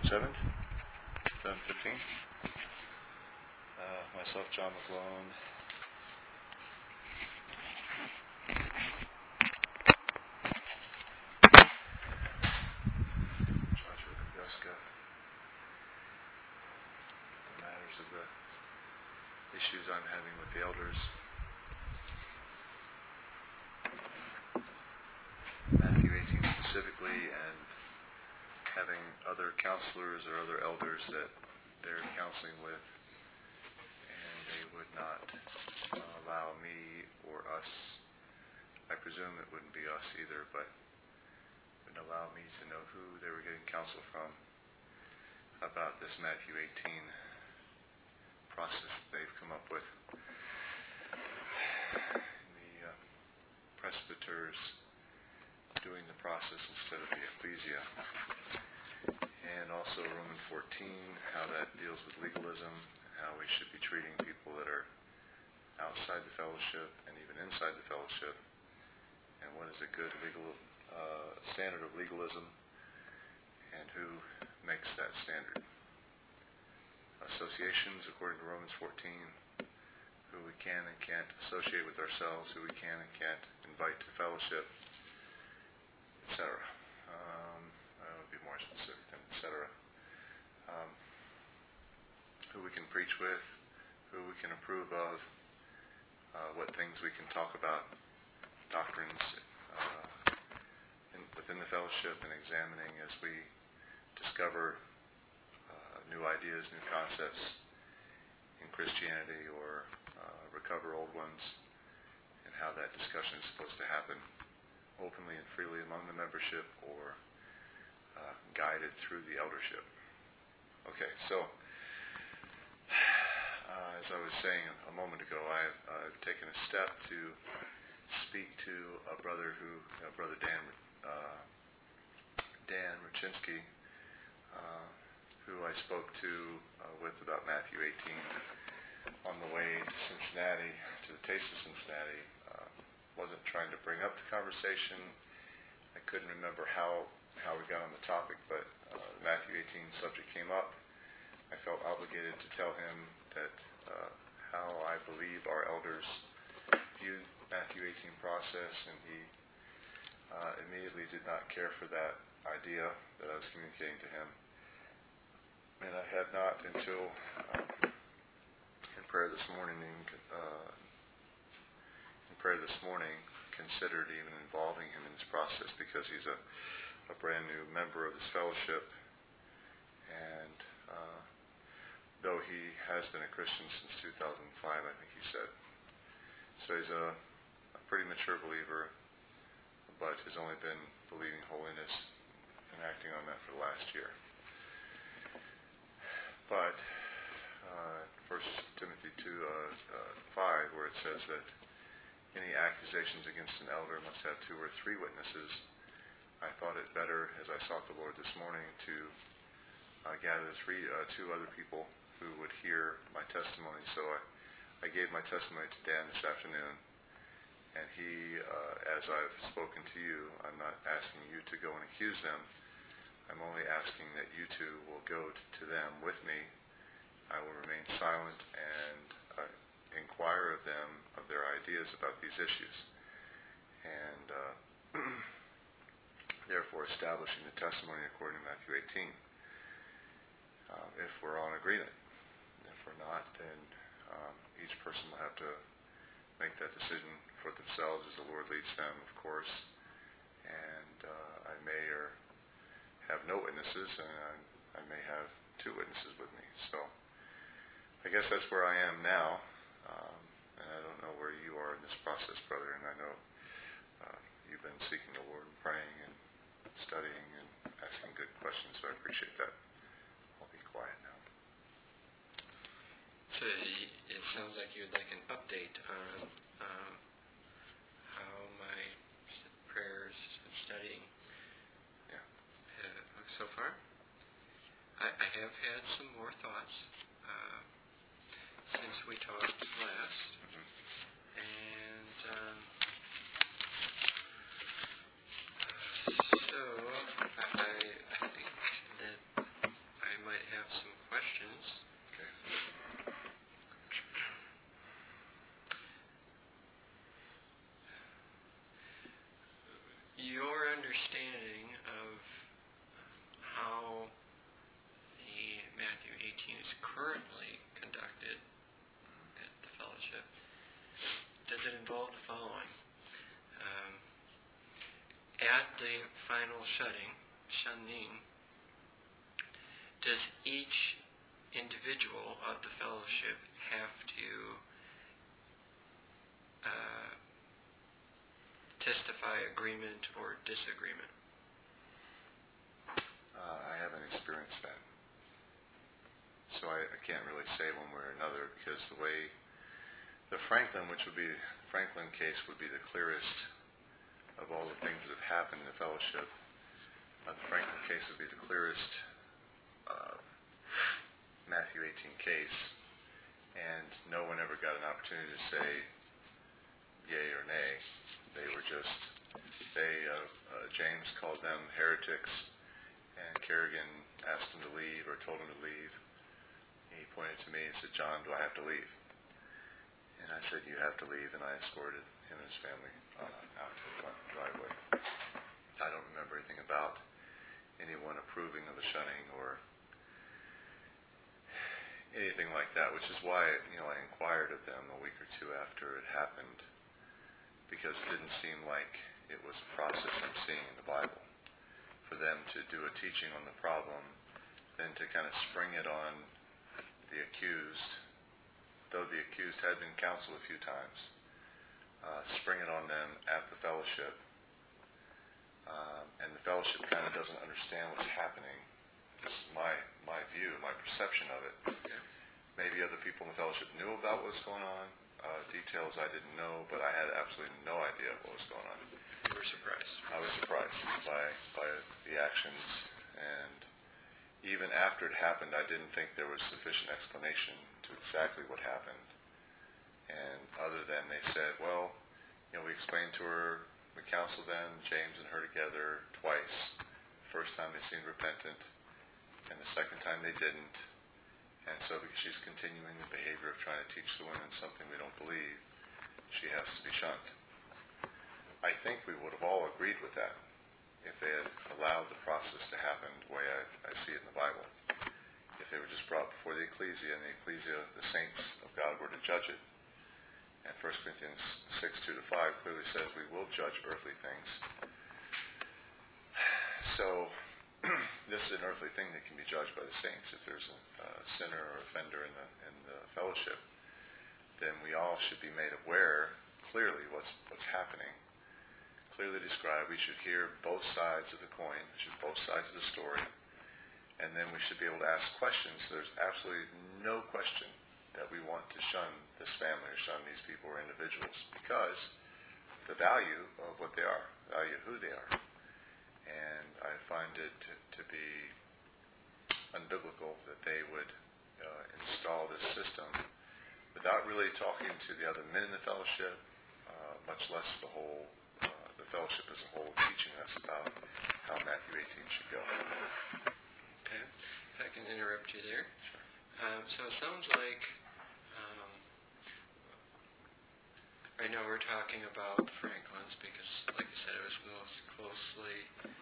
7th, 2015. Myself, John McGlone. Joshua Kobieska. The matters of the issues I'm having with the elders. Matthew 18 specifically, and having other counselors or other elders that they're counseling with, and they would not allow me or us, I presume it wouldn't be us either, but wouldn't allow me to know who they were getting counsel from about this Matthew 18 process that they've come up with. The presbyters doing the process instead of the ecclesia. And also Romans 14, how that deals with legalism, how we should be treating people that are outside the fellowship and even inside the fellowship, and what is a good legal standard of legalism, and who makes that standard. Associations, according to Romans 14, who we can and can't associate with ourselves, who we can and can't invite to fellowship, etc. I would be more specific than etc. Who we can preach with, who we can approve of, what things we can talk about, doctrines within the fellowship, and examining as we discover new ideas, new concepts in Christianity, or recover old ones, and how that discussion is supposed to happen openly and freely among the membership, or guided through the eldership. Okay, so as I was saying a moment ago, I've taken a step to speak to a brother Brother Dan Rachinsky, who I spoke to with about Matthew 18 on the way to Cincinnati, to the Taste of Cincinnati. Wasn't trying to bring up the conversation. I couldn't remember how we got on the topic, but the Matthew 18 subject came up. I felt obligated to tell him that how I believe our elders view Matthew 18 process, and he immediately did not care for that idea that I was communicating to him. And I had not until in prayer this morning considered even involving him in this process, because he's a brand new member of this fellowship, and though he has been a Christian since 2005, I think he said. So he's a pretty mature believer, but has only been believing holiness and acting on that for the last year. But 1 Timothy 2:5, where it says that any accusations against an elder must have 2 or 3 witnesses, I thought it better, as I sought the Lord this morning, to gather 2 other people who would hear my testimony. So I gave my testimony to Dan this afternoon, and he, as I've spoken to you, I'm not asking you to go and accuse them. I'm only asking that you 2 will go to them with me. I will remain silent and inquire of them of their ideas about these issues, and therefore establishing the testimony according to Matthew 18. If we're all in agreement. If we're not, then each person will have to make that decision for themselves as the Lord leads them, of course. And I may have no witnesses, and I may have 2 witnesses with me. So I guess that's where I am now. And I don't know where you are in this process, brother. And I know you've been seeking the Lord and praying and studying and asking good questions, so I appreciate that. I'll be quiet now. So it sounds like you'd like an update on how my prayers and studying look so far. I have had some more thoughts since we talked last, and so I think that understanding of how the Matthew 18 is currently conducted at the fellowship, does it involve the following? At the final shunning, does each individual of the fellowship have to testify agreement or disagreement? I haven't experienced that. So I can't really say one way or another, because the way the Franklin case would be the clearest of all the things that have happened in the fellowship. The Franklin case would be the clearest Matthew 18 case, and no one ever got an opportunity to say yay or nay. They were just, James called them heretics, and Kerrigan asked him to leave or told him to leave. He pointed to me and said, "John, do I have to leave?" And I said, "You have to leave," and I escorted him and his family out to the driveway. I don't remember anything about anyone approving of the shunning or anything like that, which is why I inquired of them a week or two after it happened, because it didn't seem like it was a process I'm seeing in the Bible. For them to do a teaching on the problem, then to kind of spring it on the accused, though the accused had been counseled a few times, spring it on them at the fellowship, and the fellowship kind of doesn't understand what's happening. This is my view, my perception of it. Okay. Maybe other people in the fellowship knew about what was going on, details I didn't know, but I had absolutely no idea what was going on. You were surprised. I was surprised by the actions, and even after it happened, I didn't think there was sufficient explanation to exactly what happened. And other than they said, well, we explained to her, we counseled them, James and her together twice. First time they seemed repentant, and the second time they didn't. And so because she's continuing the behavior of trying to teach the women something we don't believe, she has to be shunned. I think we would have all agreed with that if they had allowed the process to happen the way I see it in the Bible. If they were just brought before the ecclesia, and the ecclesia, the saints of God, were to judge it. And 1 Corinthians 6:2-5 clearly says we will judge earthly things. So this is an earthly thing that can be judged by the saints. If there's a sinner or offender in the fellowship, then we all should be made aware clearly what's happening. Clearly described. We should hear both sides of the coin, both sides of the story, and then we should be able to ask questions. There's absolutely no question that we want to shun this family or shun these people or individuals, because the value of what they are, the value of who they are. And I find it to be unbiblical that they would install this system without really talking to the other men in the fellowship, much less the fellowship as a whole, teaching us about how Matthew 18 should go. Okay, if I can interrupt you there. Sure. So it sounds like right now we're talking about Franklin's because, like I said, it was most closely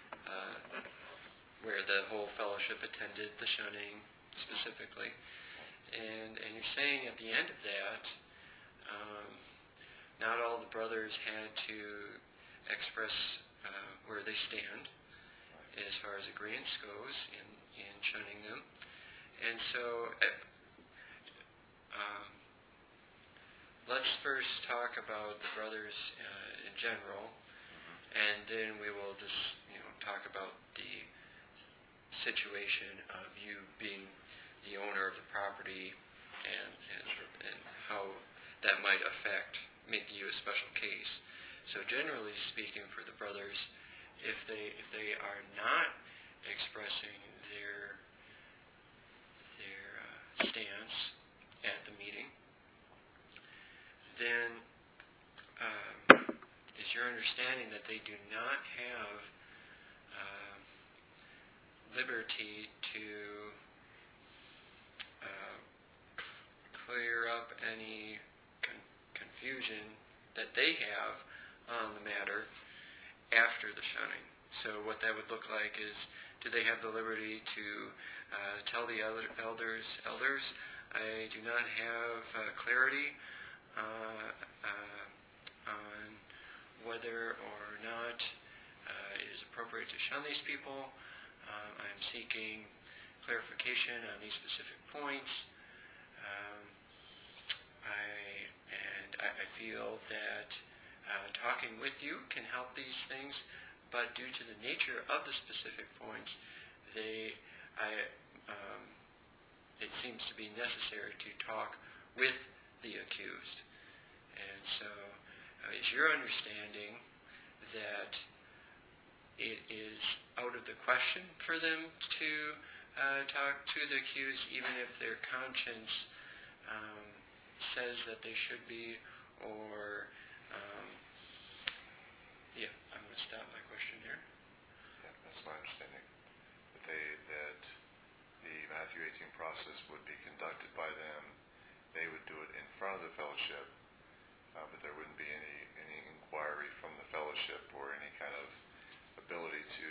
where the whole fellowship attended the shunning specifically. And you're saying at the end of that, not all the brothers had to express where they stand as far as agreement goes in shunning them. And so let's first talk about the brothers in general, and then we will just talk about the situation of you being the owner of the property and how that might make you a special case. So generally speaking, for the brothers, if they are not expressing their stance at the meeting, then is your understanding that they do not have liberty to clear up any confusion that they have on the matter after the shunning? So what that would look like is, do they have the liberty to tell the elders, I do not have clarity on whether or not it is appropriate to shun these people. I'm seeking clarification on these specific points. I feel that talking with you can help these things, but due to the nature of the specific points, it seems to be necessary to talk with the accused. And so, is your understanding that it is out of the question for them to talk to the accused, even if their conscience says that they should be, or I'm going to stop my question there. Yeah, that's my understanding. That the Matthew 18 process would be conducted by them. They would do it in front of the fellowship, but there wouldn't be any inquiry from the fellowship or any kind of ability to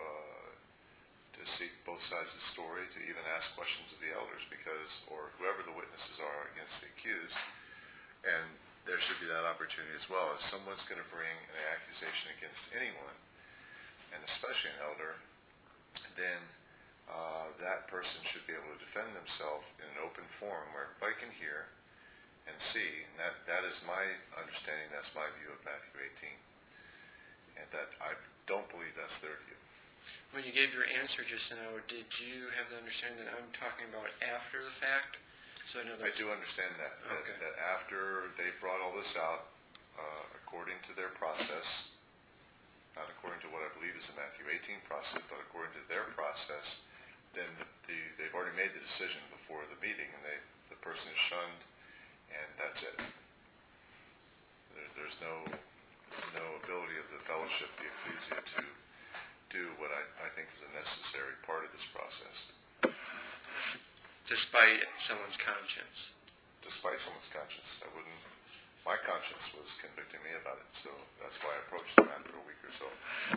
seek both sides of the story, to even ask questions of the elders, or whoever the witnesses are against the accused. And there should be that opportunity as well. If someone's going to bring an accusation against anyone, and especially an elder, then that person should be able to defend themselves in an open forum where everybody can hear and see. And that is my understanding. That's my view of Matthew 18. And that I don't believe that's their view. When you gave your answer just now, did you have the understanding that I'm talking about after the fact? So I know I do understand that. Okay. That after they brought all this out, according to their process, not according to what I believe is the Matthew 18 process, but according to their process, then they've already made the decision before the meeting, and the person is shunned, and that's it. There's no ability of the fellowship, the ecclesia, to do what I think is a necessary part of this process. Despite someone's conscience. Despite someone's conscience. My conscience was convicting me about it, so that's why I approached them after a week or so.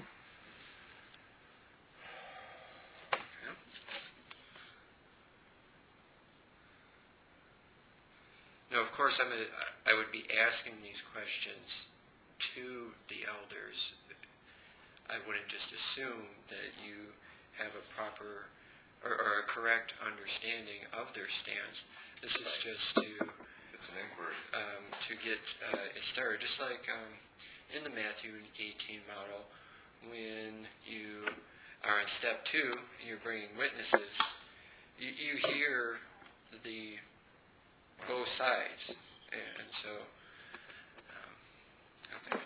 Yeah. Now, of course, I would be asking these questions to the elders. I wouldn't just assume that you have a proper or a correct understanding of their stance. This is just It's an inquiry. To get it started. Just like in the Matthew 18 model, when you are in step 2, you're bringing witnesses, you hear the both sides. And so, okay.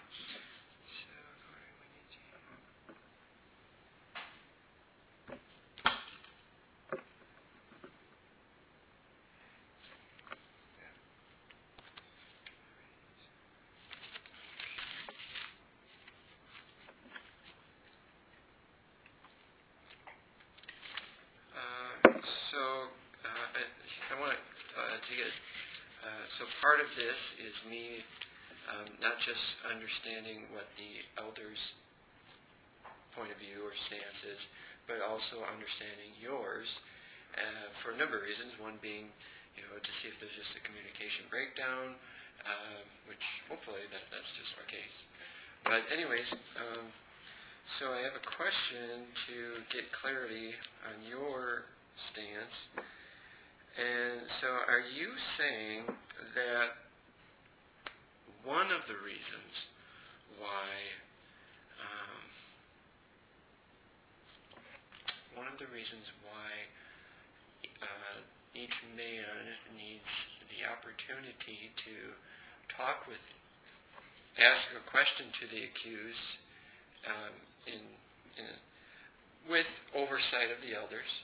I want to get, so part of this is me not just understanding what the elders' point of view or stance is, but also understanding yours for a number of reasons. One being, to see if there's just a communication breakdown, which hopefully that's just the case. But anyways, so I have a question to get clarity on your stance. And so are you saying that one of the reasons why each man needs the opportunity to ask a question to the accused with oversight of the elders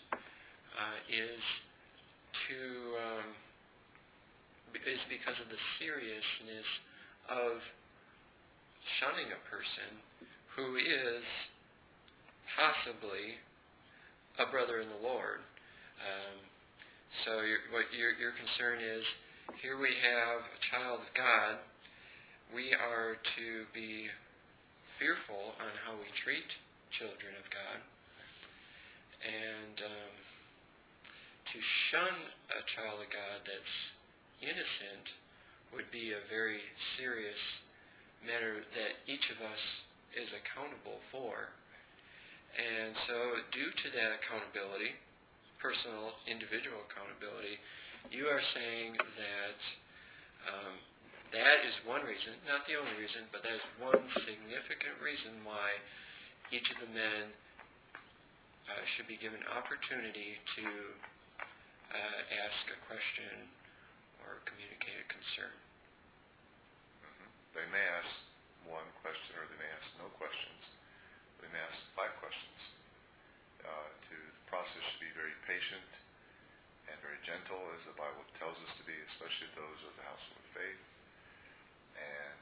is because of the seriousness of shunning a person who is possibly a brother in the Lord. So your concern is, here we have a child of God. We are to be fearful on how we treat children of God. And to shun a child of God that's innocent would be a very serious matter that each of us is accountable for. And so due to that accountability, personal, individual accountability, you are saying that that is one reason, not the only reason, but that is one significant reason why each of the men should be given opportunity to ask a question or communicate a concern. They may ask one question or they may ask no questions. They may ask 5 questions. The process should be very patient and very gentle, as the Bible tells us to be, especially those of the household of faith. And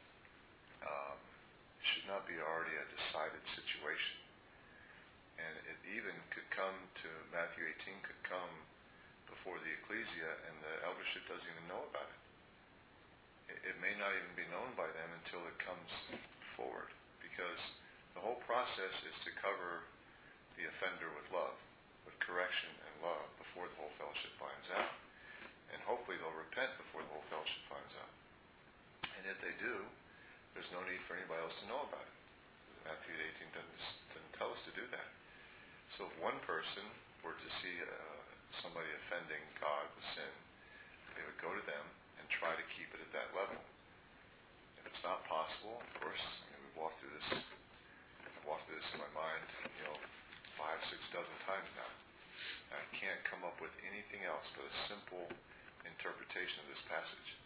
it should not be already a decided situation. And it even could come to, Matthew 18 could come before the ecclesia and the eldership doesn't even know about it. It may not even be known by them until it comes forward, because the whole process is to cover the offender with love, with correction and love before the whole fellowship finds out. And hopefully they'll repent before the whole fellowship finds out. And if they do, there's no need for anybody else to know about it. Matthew 18 doesn't tell us to do that. So if one person were to see somebody offending God with sin, they would go to them and try to keep it at that level. If it's not possible, of course, we've walked through this. I've walked through this in my mind, 5-6 dozen times now. I can't come up with anything else but a simple interpretation of this passage.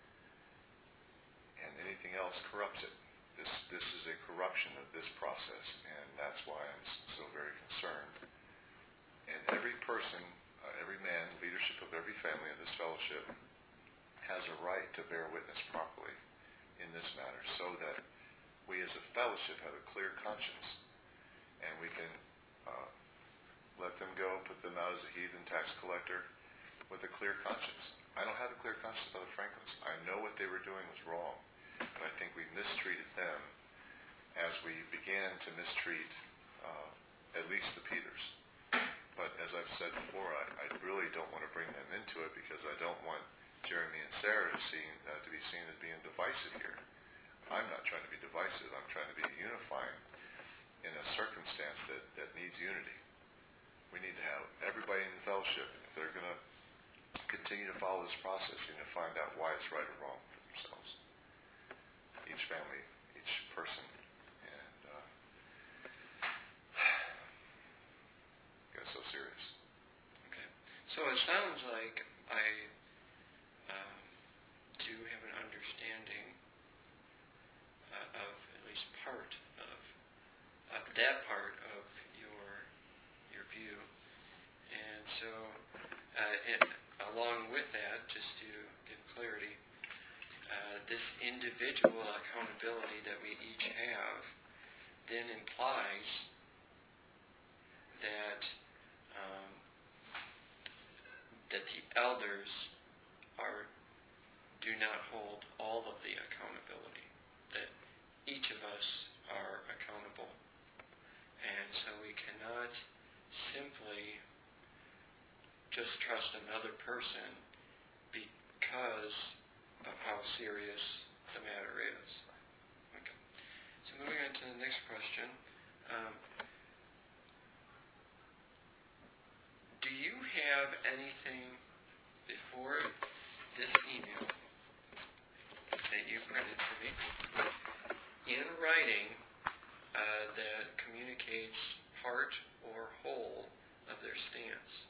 And anything else corrupts it. This is a corruption of this process, and that's why I'm so very concerned. And every person, every man, leadership of every family of this fellowship has a right to bear witness properly in this matter, so that we as a fellowship have a clear conscience, and we can let them go, put them out as a heathen tax collector with a clear conscience. I don't have a clear conscience about the Franklins. I know what they were doing was wrong, and I think we mistreated them as we began to mistreat at least the Peters. But as I've said before, I really don't want to bring them into it, because I don't want Jeremy and Sarah to be seen as being divisive here. I'm not trying to be divisive. I'm trying to be unifying in a circumstance that needs unity. We need to have everybody in the fellowship, if they're going to continue to follow this process, and to find out why it's right or wrong for themselves. Each family, each person. And it got so serious. Okay. So it sounds like I do have an understanding of at least part of that part of your view. And so along with that, just to give clarity, this individual accountability that we each have then implies that that the elders do not hold all of the accountability, that each of us are accountable. And so we cannot simply just trust another person because of how serious the matter is. Okay. So moving on to the next question. Do you have anything before this email that you printed for me in writing that communicates part or whole of their stance?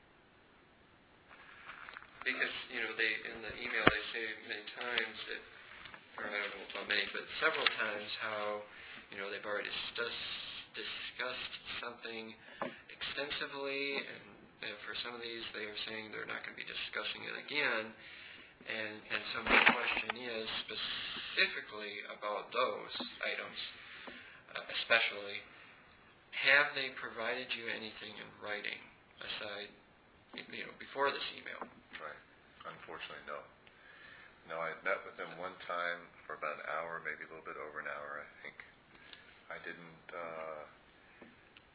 Because, they in the email they say many times that, or I don't know how many, but several times how, they've already discussed something extensively, and for some of these they are saying they're not going to be discussing it again. And so my question is specifically about those items, especially, have they provided you anything in writing aside, before this email? Right. Unfortunately, no. No, I met with them one time for about an hour, maybe a little bit over an hour, I think. I didn't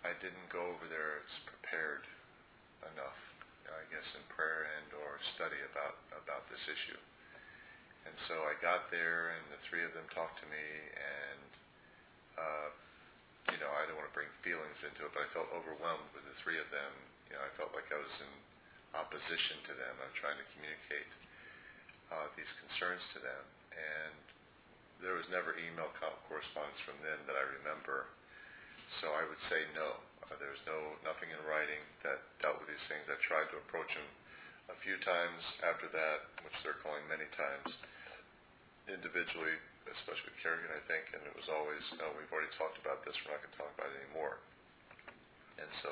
I didn't go over there as prepared enough, I guess, in prayer and or study about this issue. And so I got there, and the three of them talked to me, and I don't want to bring feelings into it, but I felt overwhelmed with the three of them. I felt like I was in opposition to them. I'm trying to communicate these concerns to them, and there was never email correspondence from them that I remember. So I would say no. There's nothing in writing that dealt with these things. I tried to approach them a few times after that, which they're calling many times, individually, especially with Kerrigan, I think, and it was always, no, we've already talked about this, we're not going to talk about it anymore. And so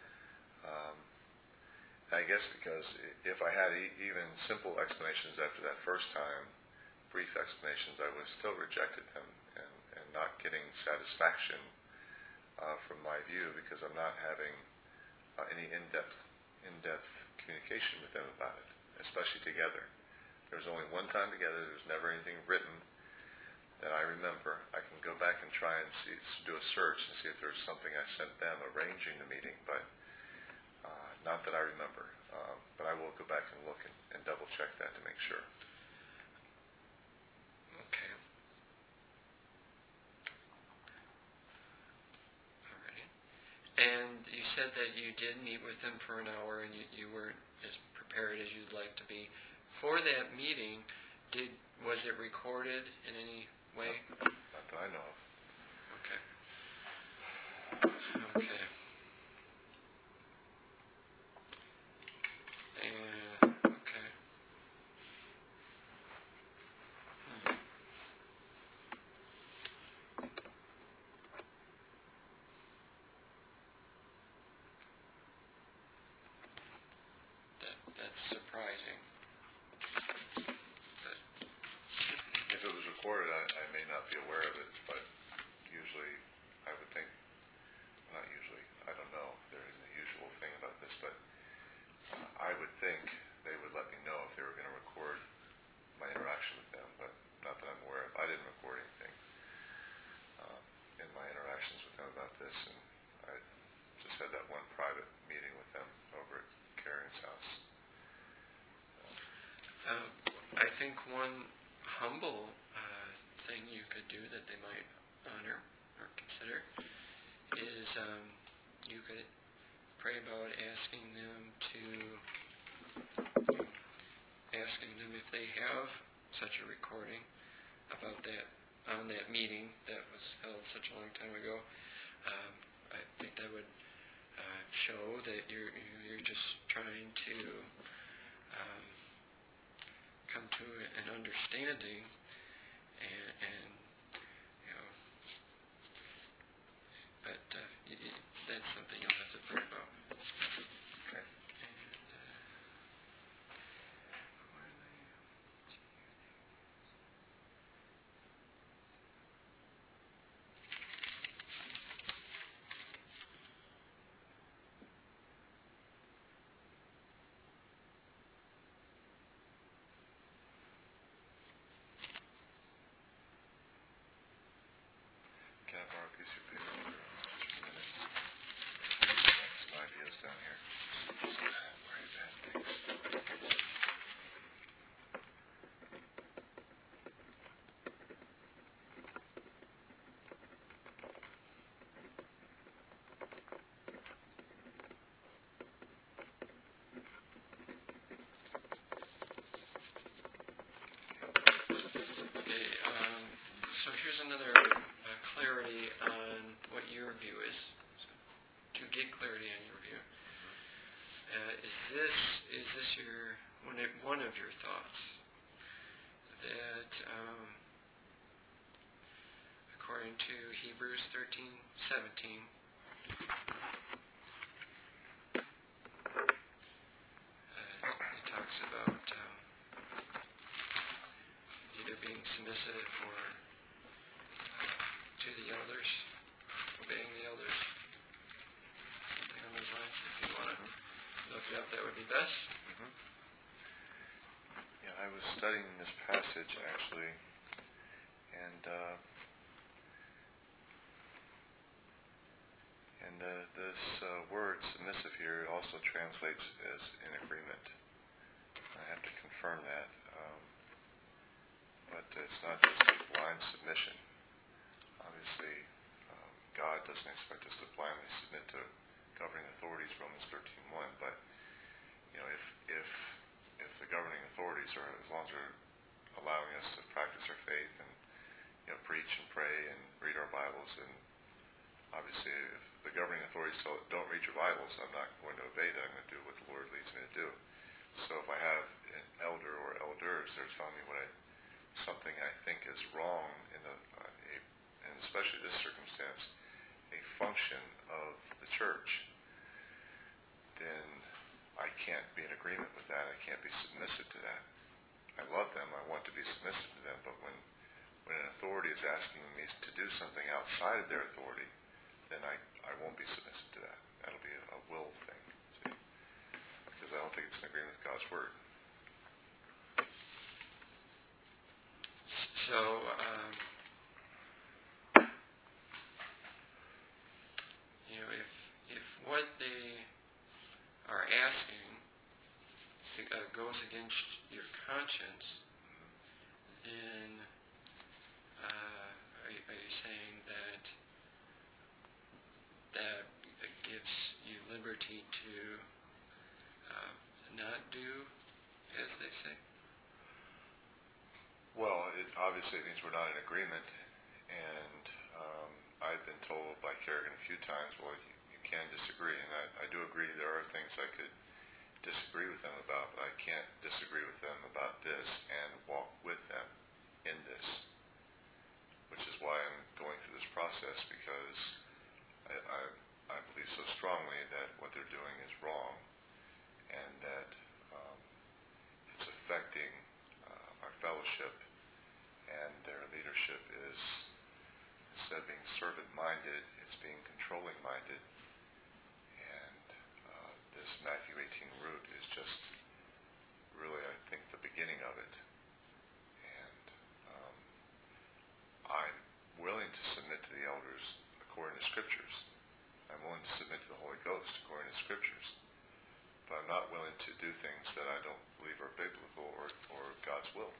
I guess because if I had even simple explanations after that first time, brief explanations, I would have still rejected them and not getting satisfaction from my view, because I'm not having any in-depth communication with them about it, especially together. There was only one time together. There was never anything written that I remember. I can go back and try and do a search and see if there's something I sent them arranging the meeting, but not that I remember. But I will go back and look and double check that to make sure. Okay. Alrighty. And you said that you did meet with them for an hour, and you weren't as prepared as you'd like to be. For that meeting, was it recorded in any way? Not that I know of. Okay. Okay. And okay. That's surprising. If it was recorded, I may not be aware of it, but usually I would think, not usually, I don't know if there is a usual thing about this, but I would think they would let me know if they were going to record my interaction with them, but not that I'm aware of. I didn't record anything in my interactions with them about this, and I just had that one private meeting with them over at Karen's house. I think one humble thing you could do that they might honor or consider is you could pray about asking them if they have such a recording about that on that meeting that was held such a long time ago. I think that would show that you're just trying to come to an understanding, and but that's something you'll have to pray about. Okay. Can I borrow a piece of paper for just a minute? Some ideas down here. Where you been? Thanks. Okay, so here's another clarity on what your view is. So, to get clarity on your view, is this your one of your thoughts that according to Hebrews 13:17, it talks about either being submissive or to the elders, obeying the elders, something on those lines. If you want to look it up, that would be best. Mm-hmm. Yeah, I was studying this passage actually, and this word submissive here also translates as in agreement. I have to confirm that. But it's not just a blind submission. Obviously, God doesn't expect us to blindly submit to governing authorities, Romans 13:1. But if the governing authorities are, as long as they're allowing us to practice our faith and preach and pray and read our Bibles, and obviously if the governing authorities tell don't read your Bibles, I'm not going to obey that. I'm going to do what the Lord leads me to do. So if I have an elder or elders, they're telling me something I think is wrong and especially this circumstance, a function of the church, then I can't be in agreement with that. I can't be submissive to that. I love them. I want to be submissive to them. But when an authority is asking me to do something outside of their authority, then I won't be submissive to that. That'll be a will thing. See? Because I don't think it's in agreement with God's word. So, if what they are asking goes against your conscience, then are you saying that gives you liberty to not do as they say? Well, obviously it means we're not in agreement, and I've been told by Kerrigan a few times, well, you can disagree, and I do agree there are things I could disagree with them about, but I can't disagree with them about this and walk with them in this, which is why I'm going through this process, because I believe so strongly that what they're doing is wrong, and that it's affecting our fellowship, and their leadership is, instead of being servant-minded, it's being controlling-minded. And this Matthew 18 root is just really, I think, the beginning of it. And I'm willing to submit to the elders according to Scriptures. I'm willing to submit to the Holy Ghost according to Scriptures. But I'm not willing to do things that I don't believe are biblical or God's will.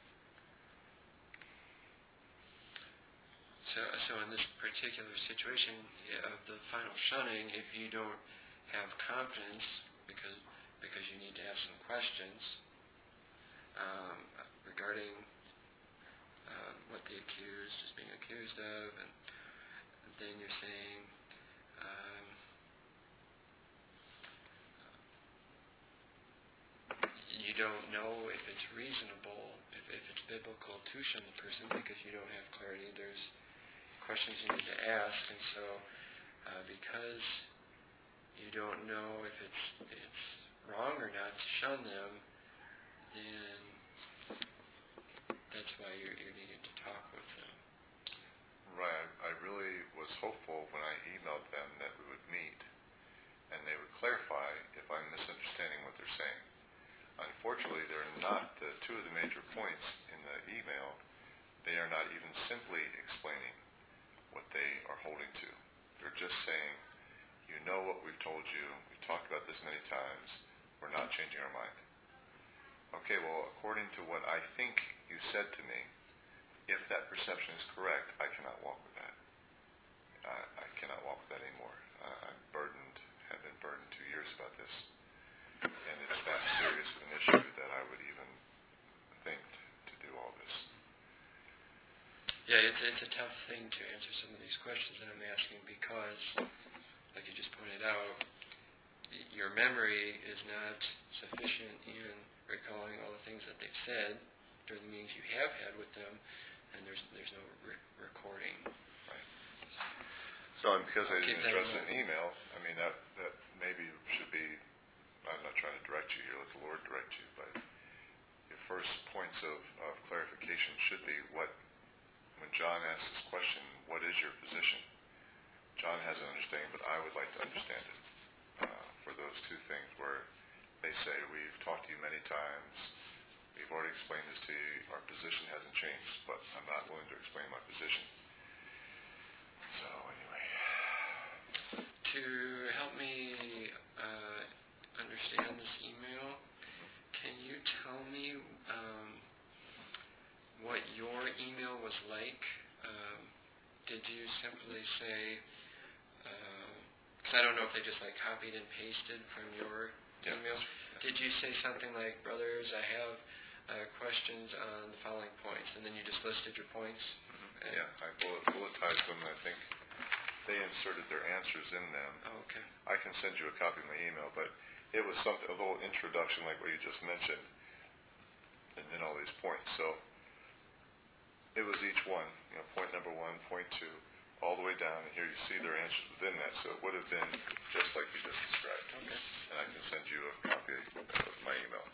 So in this particular situation of the final shunning, if you don't have confidence because you need to ask some questions regarding what the accused is being accused of, and then you're saying you don't know if it's reasonable, if it's biblical to shun the person because you don't have clarity. There's questions you need to ask, and so because you don't know if it's wrong or not to shun them, then that's why you're needing to talk with them. Right. I really was hopeful when I emailed them that we would meet and they would clarify if I'm misunderstanding what they're saying. Unfortunately, they're not two of the major points in the email. They are not even simply explaining what they are holding to. They're just saying, you know what we've told you, we've talked about this many times, we're not changing our mind. Okay, well, according to what I think you said to me, if that perception is correct, I cannot walk with that. I cannot walk with that anymore. Have been burdened 2 years about this. And it's that serious of an issue that I would even think to do all this. Yeah, it's a tough thing to answer some of these questions that I'm asking because, like you just pointed out, your memory is not sufficient in recalling all the things that they've said during the meetings you have had with them, and there's no recording. Right. So because I didn't address it in email, I mean, that maybe should be, I'm not trying to direct you here, let the Lord direct you, but your first points of clarification should be when John asks this question, what is your position? John has an understanding, but I would like to understand it for those two things where they say, we've talked to you many times, we've already explained this to you, our position hasn't changed, but I'm not willing to explain my position. So anyway. To to help me understand this email, can you tell me what your email was like? Did you simply say, because I don't know if they just like copied and pasted from your email. Did you say something like, brothers, I have questions on the following points, and then you just listed your points? Yeah, I bulletized them. I think they inserted their answers in them. Oh, okay. I can send you a copy of my email, but it was something, a little introduction like what you just mentioned, and then all these points. So it was each one, point number 1, point 2, all the way down, and here you see their answers within that. So it would have been just like you just described. Okay. And I can send you a copy of my email.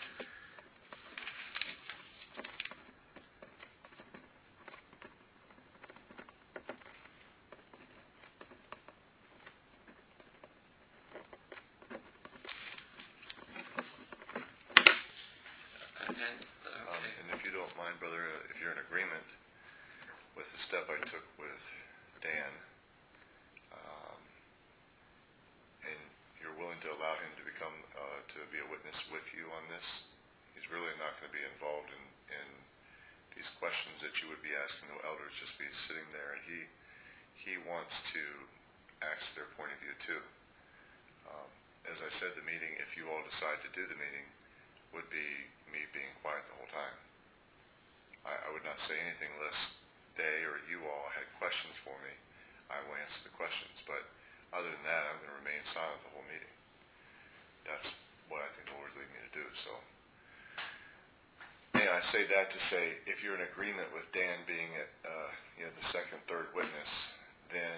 And if you don't mind, brother, if you're in agreement with the step I took with Dan, and you're willing to allow him to become, to be a witness with you on this, he's really not going to be involved in these questions that you would be asking the elders, just be sitting there, and he wants to ask their point of view too. As I said, the meeting, if you all decide to do the meeting, would be me being quiet the whole time. I would not say anything unless they or you all had questions for me. I will answer the questions, but other than that, I'm going to remain silent the whole meeting. That's what I think the Lord's leading me to do. So, and I say that to say, if you're in agreement with Dan being the second, third witness, then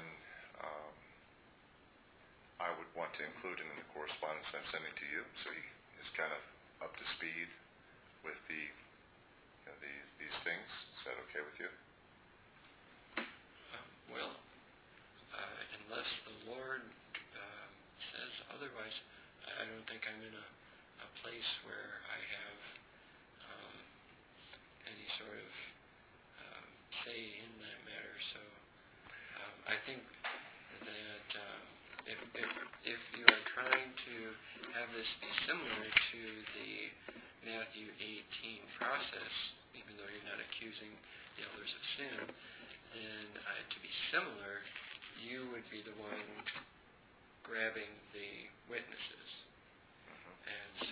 I would want to include him in the correspondence I'm sending to you, so he is kind of up to speed with these things. Is that okay with you? Well, unless the Lord says otherwise, I don't think I'm in a place where I have any sort of say in that matter. So I think that if you are trying to have this be similar to the Matthew 18 process, even though you're not accusing the elders of sin, then to be similar, you would be the one grabbing the witnesses. And so,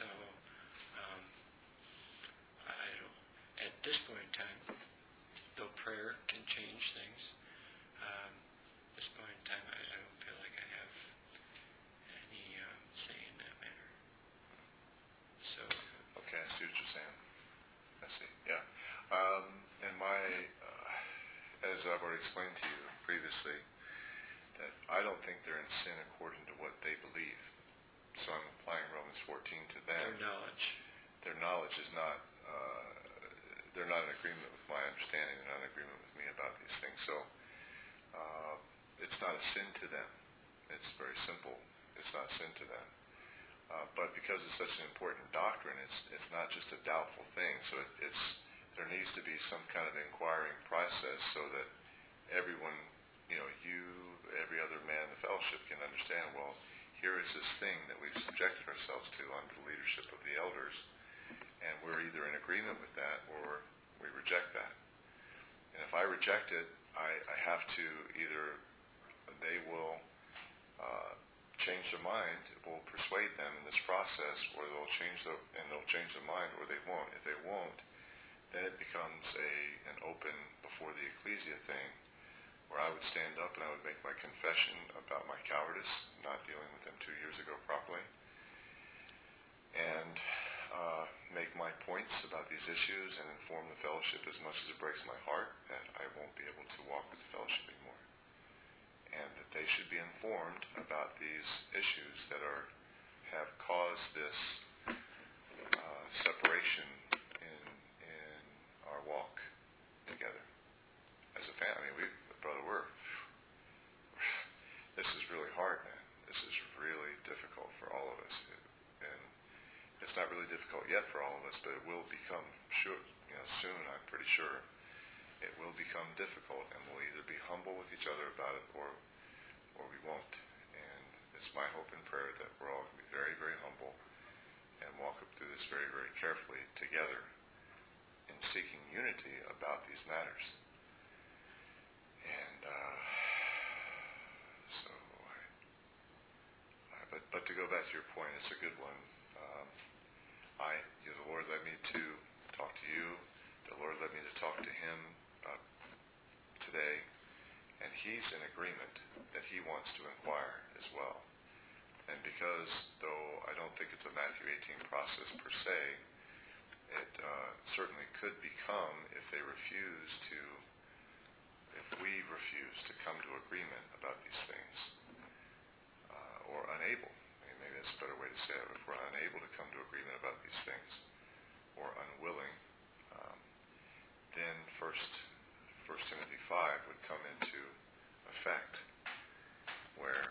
I don't, at this point in time, though prayer can change things, at this point in time, I don't feel like I have any say in that matter. So. Okay, I see what you're saying. I see, yeah. And as I've already explained to you previously, that I don't think they're in sin according to what they believe. So I'm applying Romans 14 to them. Their knowledge. Their knowledge is not, they're not in agreement with my understanding. They're not in agreement with me about these things. So it's not a sin to them. It's very simple. It's not sin to them. But because it's such an important doctrine, it's not just a doubtful thing. So there needs to be some kind of inquiring process so that everyone, every other man in the fellowship can understand, well, here is this thing that we've subjected ourselves to under the leadership of the elders, and we're either in agreement with that or we reject that. And if I reject it, I have to either, they will change their mind, we'll persuade them in this process, or they'll change their mind, or they won't. If they won't, then it becomes an open before the ecclesia thing, where I would stand up and I would make my confession about my cowardice, not dealing with them 2 years ago properly, and make my points about these issues and inform the fellowship as much as it breaks my heart that I won't be able to walk with the fellowship anymore. And that they should be informed about these issues that have caused this separation in our walk together as a family. Brother, this is really hard, man. This is really difficult for all of us, and it's not really difficult yet for all of us, but it will become soon. I'm pretty sure it will become difficult, and we'll either be humble with each other about it or we won't. And my hope and prayer that we're all going to be very, very humble and walk up through this very, very carefully together in seeking unity about these matters. And but to go back to your point, it's a good one. The Lord led me to talk to you. The Lord led me to talk to him today, and he's in agreement that he wants to inquire as well. And because, though I don't think it's a Matthew 18 process per se, it certainly could become if we refuse to come to agreement about these things, or unable, maybe that's a better way to say it, if we're unable to come to agreement about these things, or unwilling, then First Timothy 5 would come into effect, where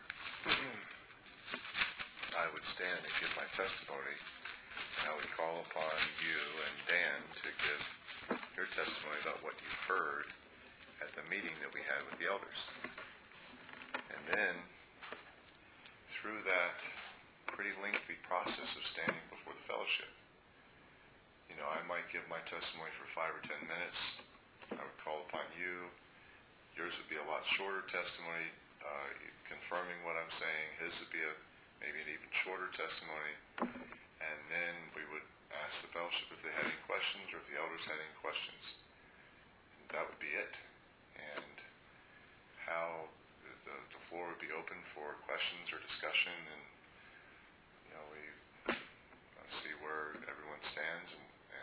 I would stand and give my testimony, and I would call upon you and Dan to give your testimony about what you heard at the meeting that we had with the elders. And then, through that pretty lengthy process of standing before the fellowship, I might give my testimony for 5 or 10 minutes. I would call upon you. Yours would be a lot shorter testimony, confirming what I'm saying. His would be maybe an even shorter testimony. And then we would ask the fellowship if they had any questions, or if the elders had any questions. And that would be it. And how the floor would be open for questions or discussion, and we see where everyone stands and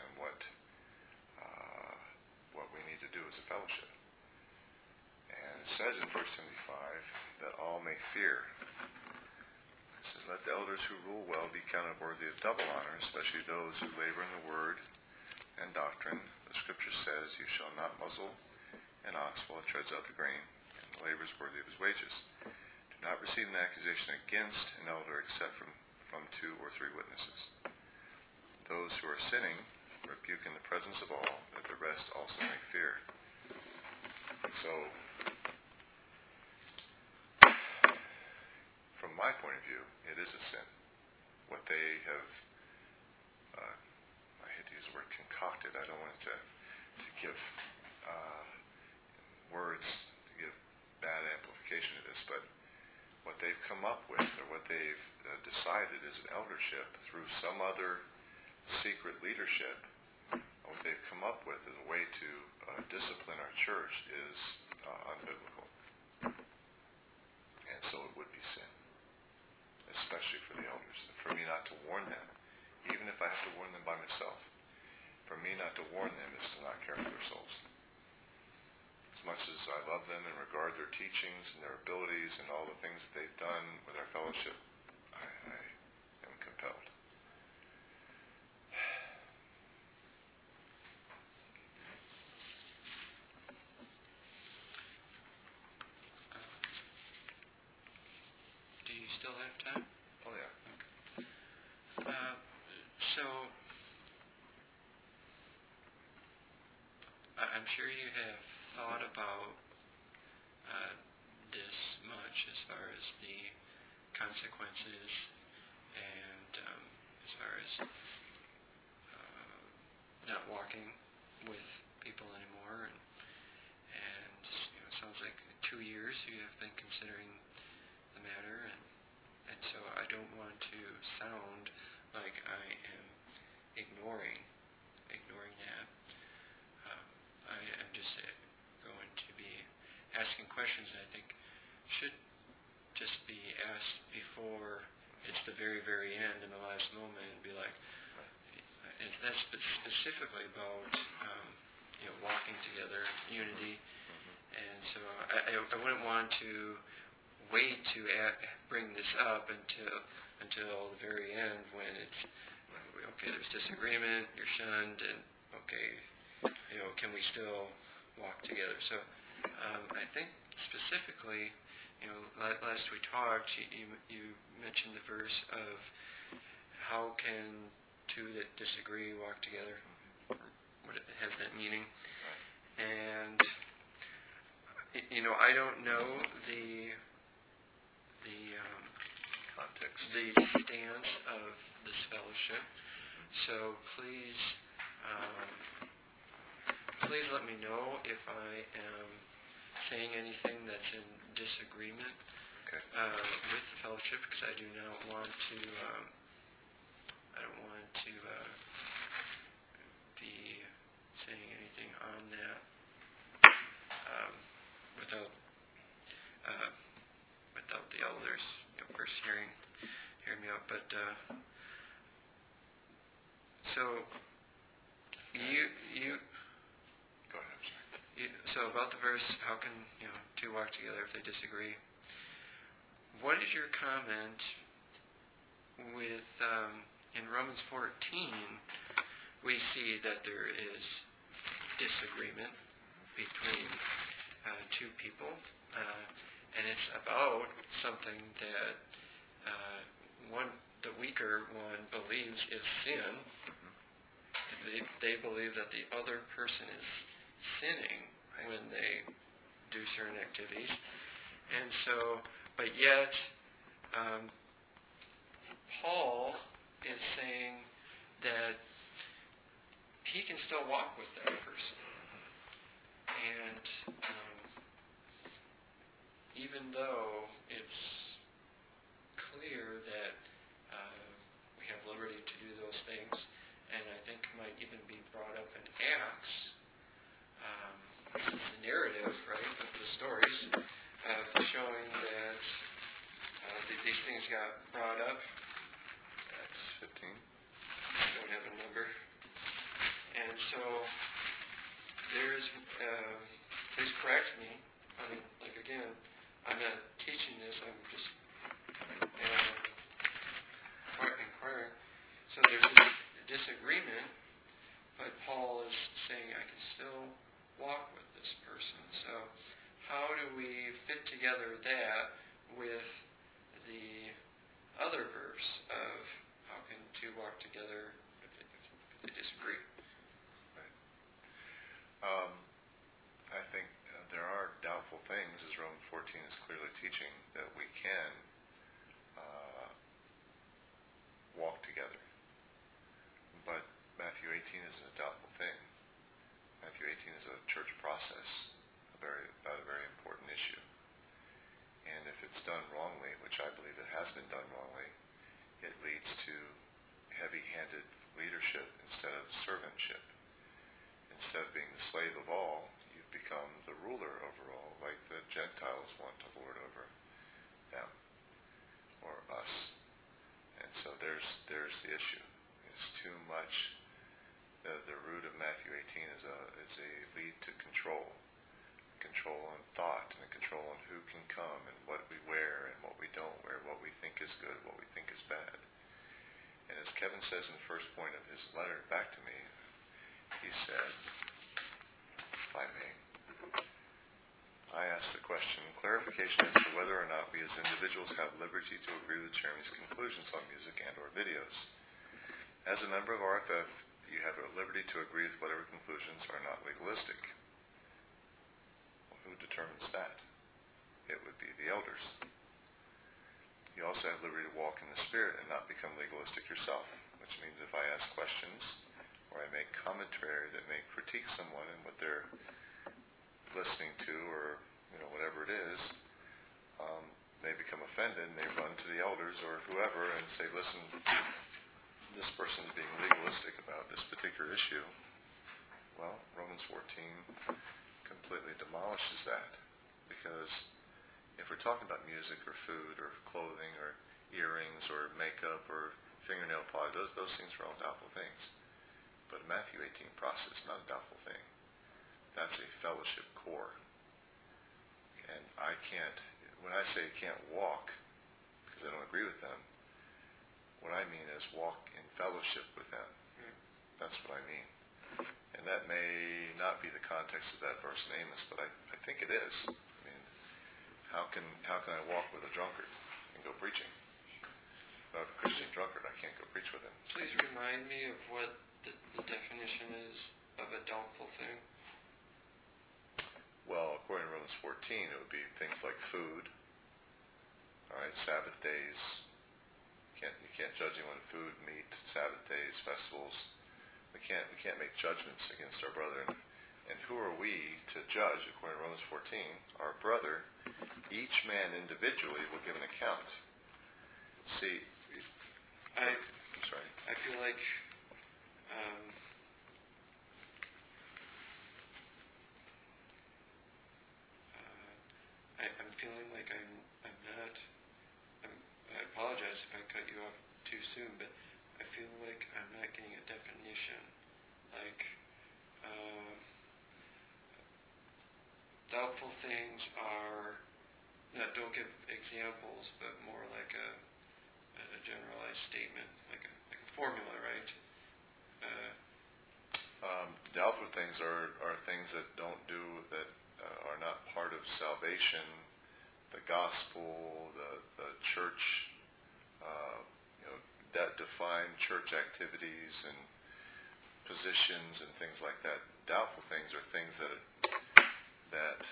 what we need to do as a fellowship. And it says in 1 Timothy 5 that all may fear. It says, let the elders who rule well be counted worthy of double honor, especially those who labor in the word and doctrine. The scripture says, you shall not muzzle an ox while it treads out the grain, and the labor is worthy of his wages. Do not receive an accusation against an elder except from 2 or 3 witnesses. Those who are sinning rebuke in the presence of all, that the rest also may fear. So, from my point of view, it is a sin. What they have, I hate to use the word concocted, I don't want to give words, to give bad amplification to this, but what they've come up with, or what they've decided is an eldership through some other secret leadership. What they've come up with as a way to discipline our church is unbiblical. And so it would be sin, especially for the elders. For me not to warn them, even if I have to warn them by myself, for me not to warn them is to not care for their souls. As much as I love them and regard their teachings and their abilities and all the things that they've done with our fellowship, I am compelled. Do you still have time? Oh, yeah. So, I'm sure you have thought about this much as far as the consequences and as far as not walking with people anymore. And it sounds like 2 years you have been considering the matter, and so I don't want to sound like I am ignoring that. I am just going to be asking questions that I think should just be asked before it's the very, very end in the last moment, and be like, and that's specifically about walking together, unity. And so I wouldn't want to wait to bring this up until the very end, when it's okay, there's disagreement, you're shunned, and okay, can we still walk together? So I think specifically, last we talked, you mentioned the verse of how can two that disagree walk together, what it has that meaning. And I don't know the the stance of this fellowship. So please, please let me know if I am saying anything that's in disagreement Okay. With the fellowship, because I do not want to. I don't want to be saying anything on that without without the elders, of course, hearing me out. But so you. Go ahead. I'm sorry. So about the verse, how can two walk together if they disagree? What is your comment with in Romans 14? We see that there is disagreement between two people, and it's about something that the weaker one believes is sin. They believe that the other person is sinning when they do certain activities. And so, but yet, Paul is saying that he can still walk with that person. And even though it's clear that we have liberty to do those things, and I think might even be brought up in Acts. This is the narrative, right, of the stories of showing that these things got brought up. Acts 15. I don't have a number. And so there's, please correct me. I mean, like again, I'm not teaching this. I'm just inquiring. So there's this disagreement, but Paul is saying I can still walk with this person. So how do we fit together that with the other verse of how can two walk together if they disagree? Right. I think there are doubtful things, as Romans 14 is clearly teaching, that we can walk together. But Matthew 18 isn't a doubtful thing. Matthew 18 is a church process about a very important issue. And if it's done wrongly, which I believe it has been done wrongly, it leads to heavy-handed leadership instead of servantship. Instead of being the slave of all, you become the ruler over all, like the Gentiles want to lord over them or us. And so there's the issue. It's too much. The root of Matthew 18 is a lead to control on thought, and a control on who can come and what we wear and what we don't wear, what we think is good, what we think is bad. And as Kevin says in the first point of his letter back to me, he said, if I may, I asked the question, clarification as to whether or not we as individuals have liberty to agree with Jeremy's conclusions on music and or videos. As a member of RFF, you have a liberty to agree with whatever conclusions are not legalistic. Well, who determines that? It would be the elders. You also have liberty to walk in the Spirit and not become legalistic yourself, which means if I ask questions or I make commentary that may critique someone and what they're listening to or whatever it is, they become offended and they run to the elders or whoever and say, listen, this person's being legalistic about this particular issue. Well, Romans 14 completely demolishes that, because if we're talking about music or food or clothing or earrings or makeup or fingernail polish, those things are all doubtful things. But Matthew 18 process is not a doubtful thing. That's a fellowship core. And I can't, when I say can't walk, because I don't agree with them, what I mean is walk in fellowship with them. That's what I mean. And that may not be the context of that verse in Amos, but I think it is. I mean, how can I walk with a drunkard and go preaching? If I have a Christian drunkard, I can't go preach with him. Please remind me of what the definition is of a doubtful thing. Well, according to Romans 14, it would be things like food, all right, Sabbath days, judging on food, meat, Sabbath days, festivals. We can't make judgments against our brother. And who are we to judge? According to Romans 14, our brother, each man individually will give an account. See, I'm sorry. I feel like I'm feeling like I'm not. I apologize if I cut you off too soon, but I feel like I'm not getting a definition. Like doubtful things are. Don't give examples, but more like a generalized statement, like a formula, right? Doubtful things are things that don't do, that are not part of salvation, the gospel, the church, that define church activities and positions and things like that. Doubtful things are things that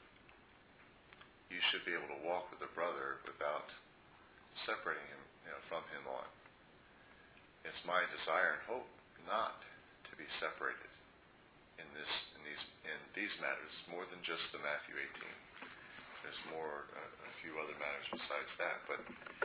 you should be able to walk with a brother without separating him, from him on. It's my desire and hope not to be separated in these matters. More than just the Matthew 18. There's a few other matters besides that, but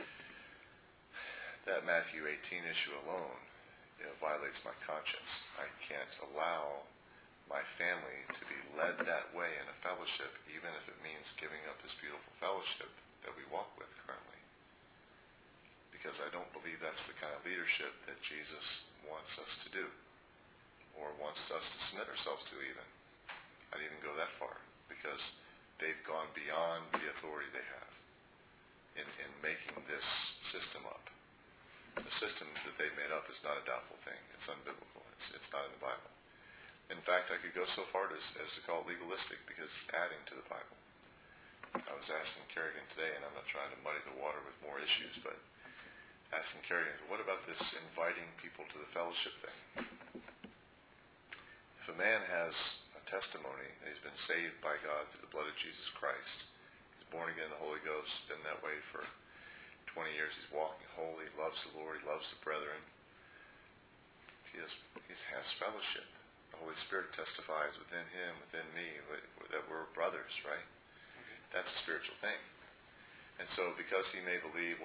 that Matthew 18 issue alone, violates my conscience. I can't allow my family to be led that way in a fellowship, even if it means giving up this beautiful fellowship that we walk with currently. Because I don't believe that's the kind of leadership that Jesus wants us to do, or wants us to submit ourselves to even. I'd even go that far, because they've gone beyond the authority they have in making this system up. The system that they've made up is not a doubtful thing. It's unbiblical. It's not in the Bible. In fact, I could go so far as to call it legalistic, because it's adding to the Bible. I was asking Kerrigan today, and I'm not trying to muddy the water with more issues, but asking Kerrigan, what about this inviting people to the fellowship thing? If a man has a testimony that he's been saved by God through the blood of Jesus Christ, he's born again in the Holy Ghost, been that way for 20 years, he's walking holy, loves the Lord, he loves the brethren. He has fellowship. The Holy Spirit testifies within him, within me, that we're brothers, right? Okay. That's a spiritual thing. And so because he may believe,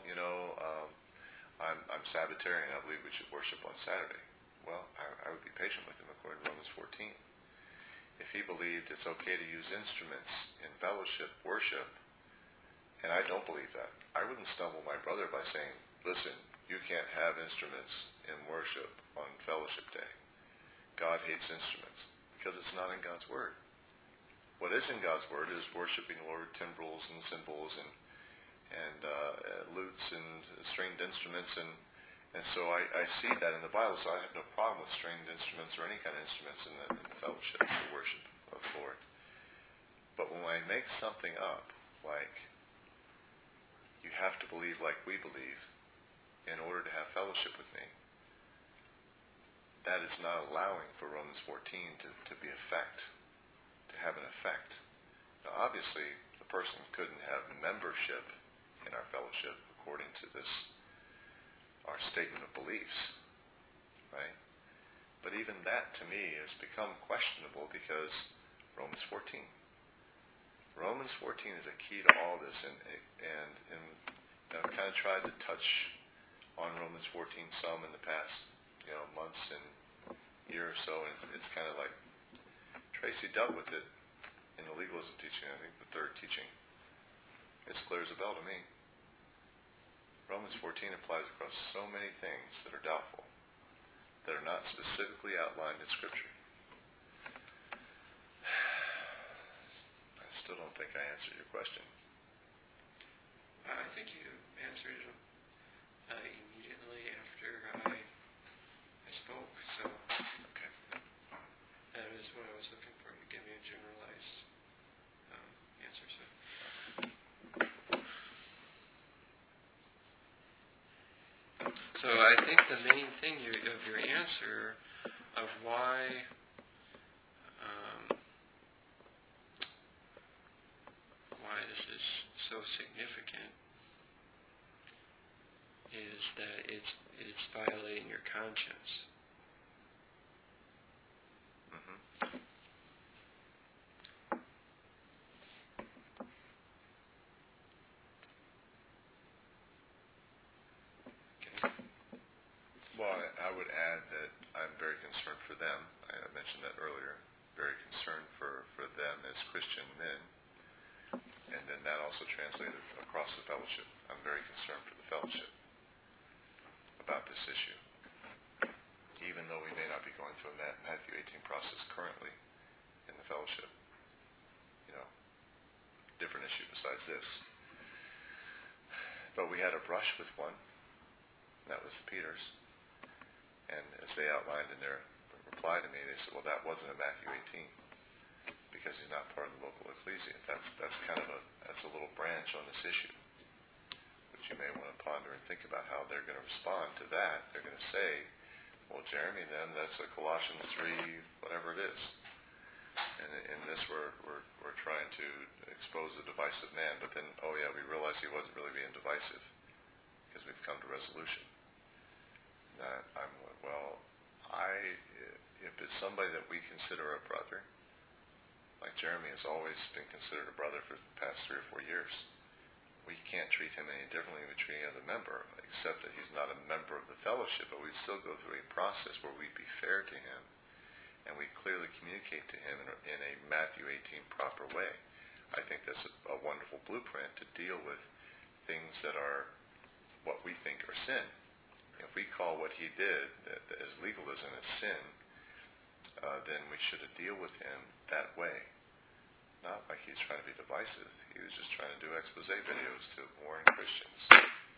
I'm Sabbatarian, I believe we should worship on Saturday. Well, I would be patient with him according to Romans 14. If he believed it's okay to use instruments in fellowship, worship, and I don't believe that, I wouldn't stumble my brother by saying, listen, you can't have instruments in worship on fellowship day. God hates instruments, because it's not in God's Word. What is in God's Word is worshiping the Lord, timbrels and cymbals and lutes and stringed instruments, and so I see that in the Bible, so I have no problem with stringed instruments or any kind of instruments in the fellowship, the worship of the Lord. But when I make something up, like you have to believe like we believe in order to have fellowship with me, that is not allowing for Romans 14 to be to have an effect. Now, obviously, the person couldn't have membership in our fellowship according to our statement of beliefs, right? But even that, to me, has become questionable because Romans 14. Romans 14 is a key to all this, and I've kind of tried to touch on Romans 14 some in the past, months and year or so, and it's kind of like Tracy dealt with it in the legalism teaching, I think the third teaching. It's clear as a bell to me. Romans 14 applies across so many things that are doubtful, that are not specifically outlined in Scripture. I still don't think I answered your question. I think you answered it immediately after I spoke, so Okay. that is what I was looking for. You gave me a generalized answer. So I think the main thing of your answer of why this is so significant is that it's violating your conscience. Mm-hmm. Okay. Well, I would add that I'm very concerned for them. I mentioned that earlier. Very concerned for them as Christian men. And then that also translated across the fellowship. I'm very concerned for the fellowship about this issue. Even though we may not be going through a Matthew 18 process currently in the fellowship. You know, different issue besides this. But we had a brush with one. And that was the Peters. And as they outlined in their reply to me, they said, well, that wasn't a Matthew 18 because he's not part of the local ecclesia. That's kind of that's a little branch on this issue, which you may want to ponder and think about how they're going to respond to that. They're going to say, well, Jeremy, then that's a Colossians 3, whatever it is. And in this, we're trying to expose the divisive man. But then, oh yeah, we realize he wasn't really being divisive because we've come to resolution. If it's somebody that we consider a brother, like Jeremy has always been considered a brother for the past 3 or 4 years, we can't treat him any differently than we treat any other member, except that he's not a member of the fellowship, but we still go through a process where we be fair to him, and we clearly communicate to him in a Matthew 18 proper way. I think that's a wonderful blueprint to deal with things that are what we think are sin. If we call what he did as legalism as sin, then we should deal with him that way. Not like he's trying to be divisive. He was just trying to do expose videos to warn Christians.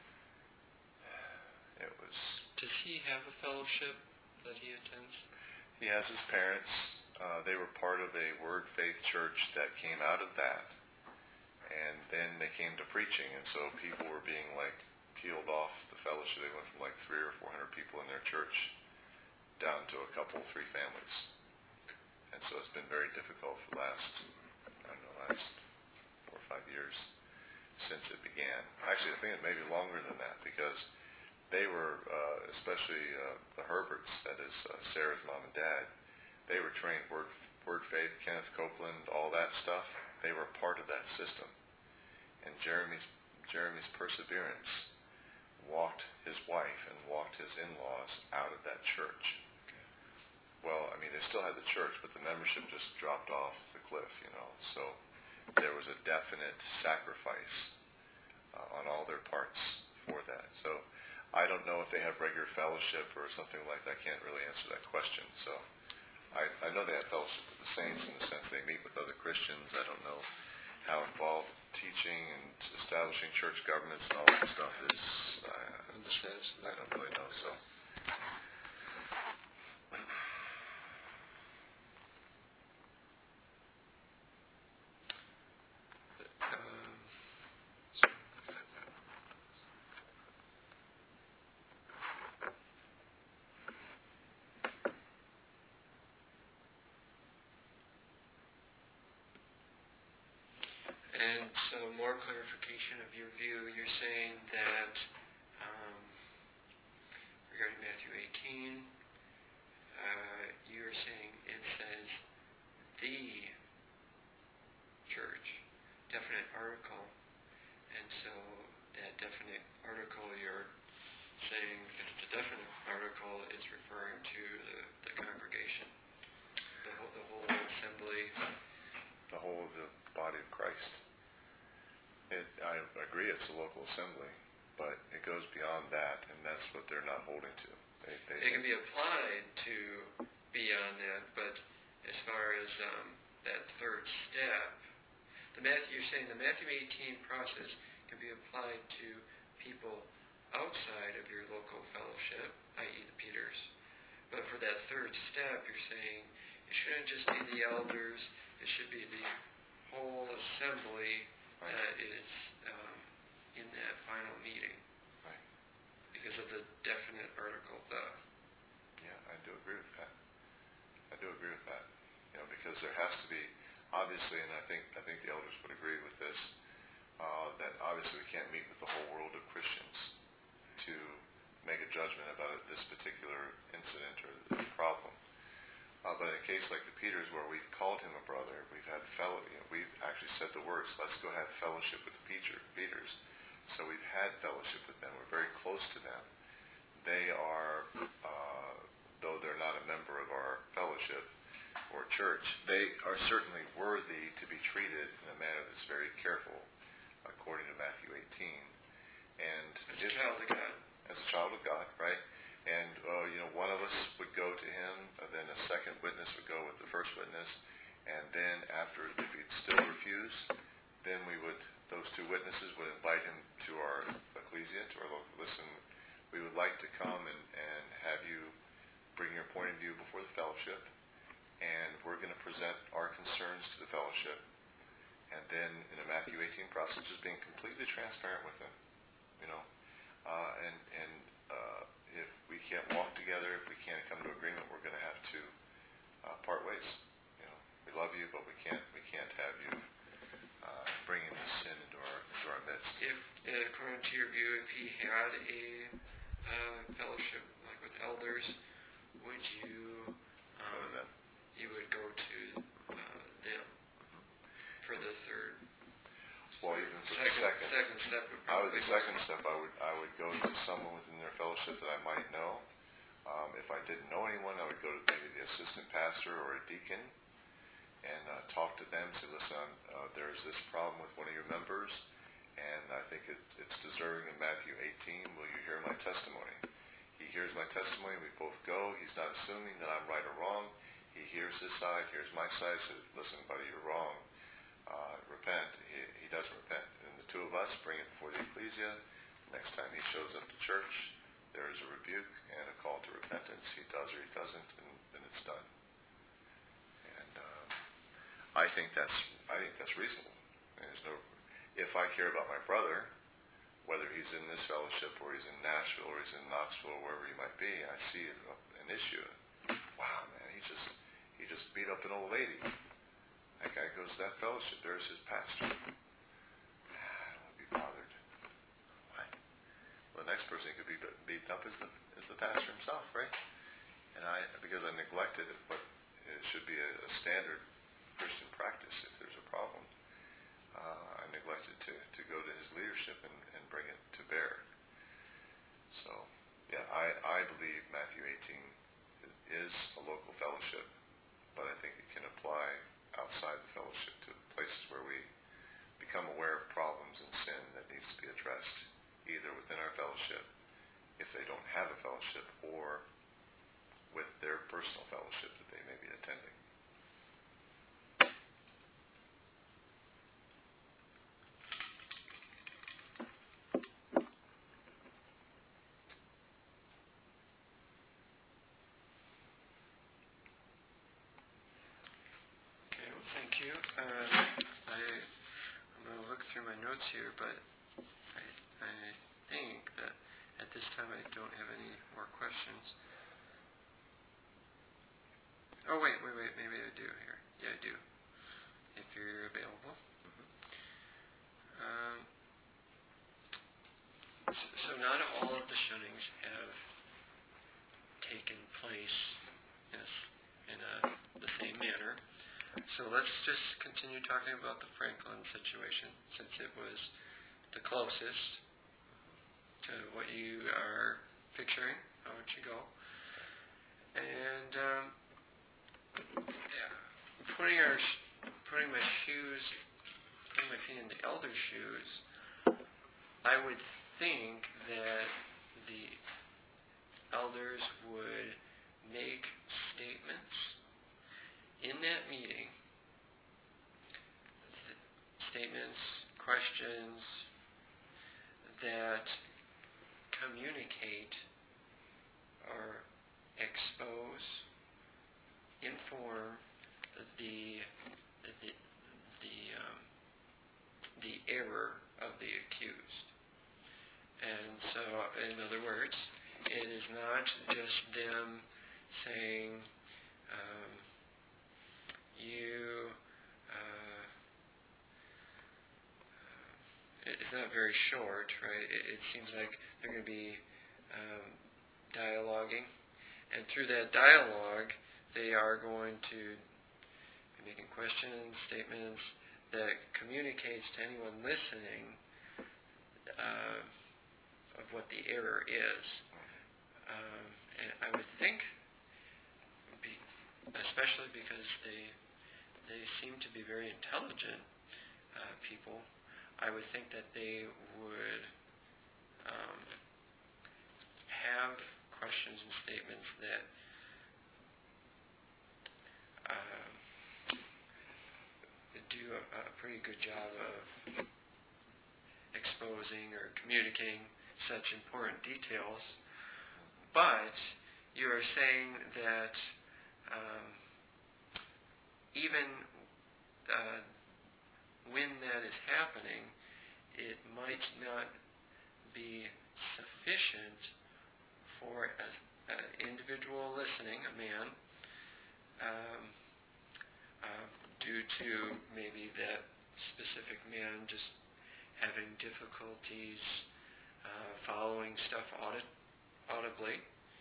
Does he have a fellowship that he attends? He has his parents. They were part of a Word Faith church that came out of that. And then they came to preaching, and so people were being peeled off the fellowship. They went from 300 or 400 people in their church down to a couple, 3 families. And so it's been very difficult for the last 4 or 5 years since it began. Actually, I think it may be longer than that because they were, especially the Herberts, that is Sarah's mom and dad, they were trained Word Faith, Kenneth Copeland, all that stuff. They were part of that system. And Jeremy's perseverance walked his wife and walked his in-laws out of that church. Well, I mean, they still had the church, but the membership just dropped off the cliff, So there was a definite sacrifice on all their parts for that. So I don't know if they have regular fellowship or something like that. I can't really answer that question. So I know they have fellowship with the saints in the sense they meet with other Christians. I don't know how involved teaching and establishing church governments and all that stuff is. I don't really know. So. And so more clarification of your view, you're saying that regarding Matthew 18, you're saying it says the church, definite article, and so that definite article you're saying if it's a definite article, it's referring to the congregation, the whole assembly. The whole of the body of Christ. I agree it's a local assembly, but it goes beyond that, and that's what they're not holding to. It can be applied to beyond that, but as far as that third step, you're saying the Matthew 18 process can be applied to people outside of your local fellowship, i.e. the Peters. But for that third step, you're saying it shouldn't just be the elders, it should be the whole assembly that is in that final meeting. Right. Because of the definite article, the. Yeah, I do agree with that. Because there has to be, obviously, and I think the elders would agree with this, that obviously we can't meet with the whole world of Christians to judgment about this particular incident or the problem. But in a case like the Peters, where we've called him a brother, we've had we've actually said the words, let's go have fellowship with the Peters. So we've had fellowship with them. We're very close to them. They are, though they're not a member of our fellowship or church, they are certainly worthy to be treated in a manner that's very careful, according to Matthew 18. And as a child of God. As a child of God, right? And, one of us would go to him, then a second witness would go with the first witness, and then after, if he'd still refuse, then those two witnesses would invite him to our ecclesia, to our local, listen, we would like to come and have you bring your point of view before the fellowship, and we're going to present our concerns to the fellowship, and then in a Matthew 18 process, just being completely transparent with them, if we can't walk together, if we can't come to agreement, we're going to have to part ways. We love you, but we can't have you bringing this sin into our midst. If, according to your view, if he had a fellowship like with elders, would you? Go to them. You would go to them for the third. Well, even for the second step. The second step, I would go to someone within their fellowship that I might know. If I didn't know anyone, I would go to maybe the assistant pastor or a deacon and talk to them. Say, listen, there's this problem with one of your members, and I think it's deserving in Matthew 18. Will you hear my testimony? He hears my testimony. We both go. He's not assuming that I'm right or wrong. He hears his side, hears my side. Says, listen, buddy, you're wrong. Repent. He doesn't repent. And the two of us bring it before the ecclesia. Next time he shows up to church, there is a rebuke and a call to repentance. He does or he doesn't, and then it's done. And I think that's reasonable. If I care about my brother, whether he's in this fellowship or he's in Nashville or he's in Knoxville or wherever he might be, I see an issue. Wow, man, he just beat up an old lady. That guy goes to that fellowship. There's his pastor. I don't want to be bothered. What? Well, the next person he could be beaten up is the pastor himself, right? And because I neglected what it should be a standard Christian practice, if there's a problem, I neglected to go to his leadership and bring it to bear. So, yeah, I believe Matthew 18 is a local fellowship, but I think it can apply outside the fellowship to places where we become aware of problems and sin that needs to be addressed, either within our fellowship, if they don't have a fellowship, or with their personal fellowship that they may be attending. Thank you. I'm going to look through my notes here, but I think that at this time I don't have any more questions. Oh, wait, maybe I do here. Yeah, I do, if you're available. So not all of the shunnings have taken place in the same manner. So let's just continue talking about the Franklin situation, since it was the closest to what you are picturing, how it should go. And putting my feet in the elder's shoes, I would think that the elders would make statements in that meeting, statements, questions that communicate or expose, inform the error of the accused. And so, in other words, it is not just them saying, it's not very short, right? It seems like they're going to be dialoguing, and through that dialogue, they are going to be making questions, statements that communicates to anyone listening of what the error is. And I would think, especially because they seem to be very intelligent people, I would think that they would have questions and statements that do a pretty good job of exposing or communicating such important details. But you are saying that even when that is happening, it might not be sufficient for an individual listening, a man, due to maybe that specific man just having difficulties following stuff audibly.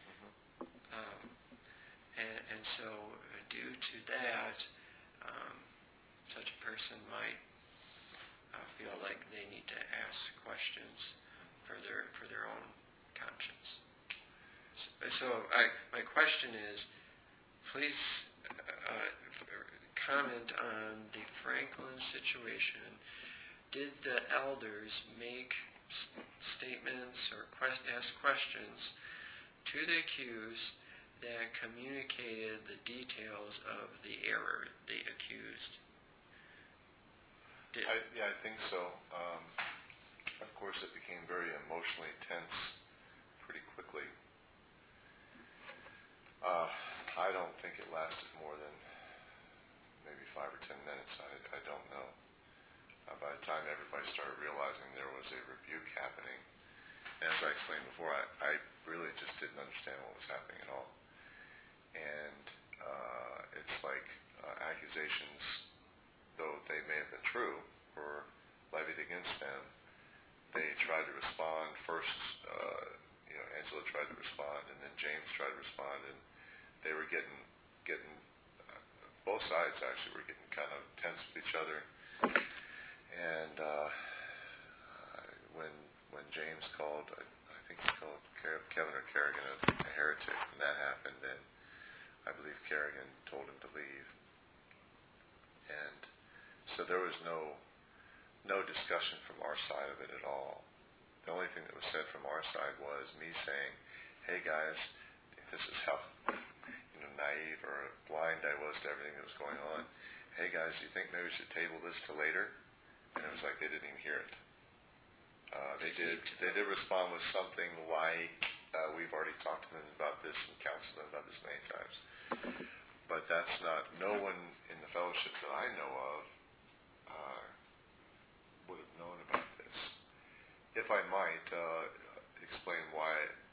And so due to that, such a person might feel like they need to ask questions for their own conscience. So my question is, please comment on the Franklin situation. Did the elders make statements or ask questions to the accused that communicated the details of the error the accused did? I think so. Of course, it became very emotionally tense pretty quickly. I don't think it lasted more than maybe 5 or 10 minutes. I don't know. By the time everybody started realizing there was a rebuke happening, and as I explained before, I really just didn't understand what was happening at all. And it's like accusations, though they may have been true, were levied against them. They tried to respond first. Angela tried to respond, and then James tried to respond, and they were getting both sides actually were getting kind of tense with each other. And when James called, I think he called Kevin or Kerrigan a heretic, when that happened, then I believe Kerrigan told him to leave. And so there was no discussion from our side of it at all. The only thing that was said from our side was me saying, "Hey guys, this is how naive or blind I was to everything that was going on. Hey guys, do you think maybe we should table this till later?" And it was like they didn't even hear it. They did respond with something like, "We've already talked to them about this and counseled them about this many times." But that's not. No one in the fellowship that I know of would have known about this. If I might explain why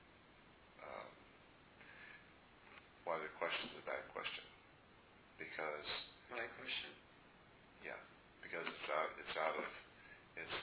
the question is a bad question, because My question? yeah, because it's